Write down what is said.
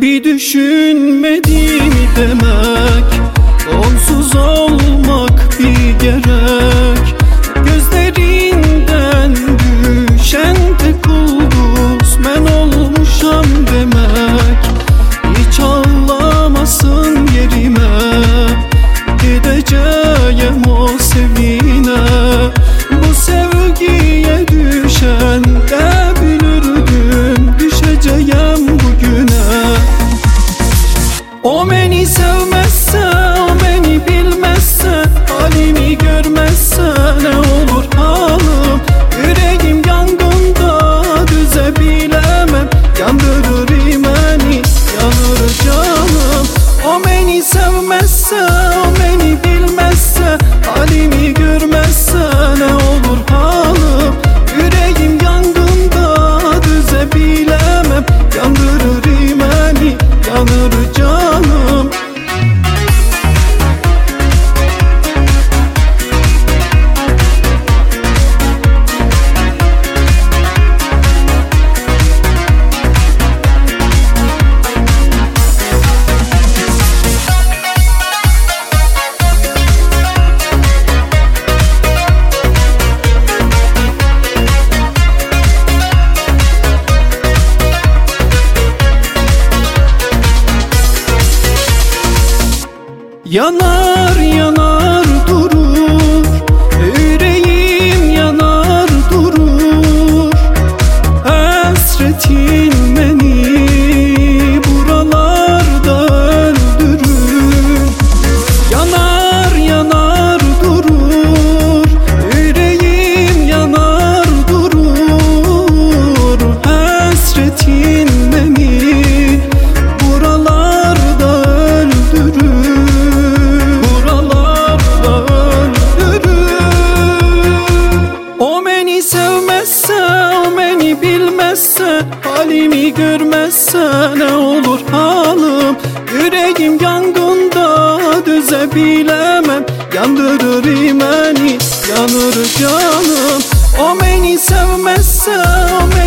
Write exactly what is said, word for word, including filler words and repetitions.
Bir düşünmedim demek, onsuz olmak bir gerek. Gözlerinden düşen tek ulduz men olmuşam demek. Hiç ağlamasın yerime, gideceğim o sevine. Bu sevgiye düşen de bilirdim, düşeceğim bugüne. O beni sevmezse, o beni bilmezse, halimi görmezse ne olur halim? Yüreğim yangında düzebilemem, yandırır beni, yanır canım. O beni sevmezse, o beni bilmezse, halimi görmezse ne olur halim? Yüreğim yangında düzebilemem, yandırır beni, yanır canım. Yanar yanar durur, yüreğim yanar durur. Hasretin beni buralarda öldürür. Yanar yanar durur, yüreğim yanar durur. Hasretin beni buralarda öldürür. O beni sevmezse, o beni bilmezse, halimi görmezse ne olur halim? Yüreğim yangında düzebilemem, yandırır beni, yanır canım. O beni sevmezse, o beni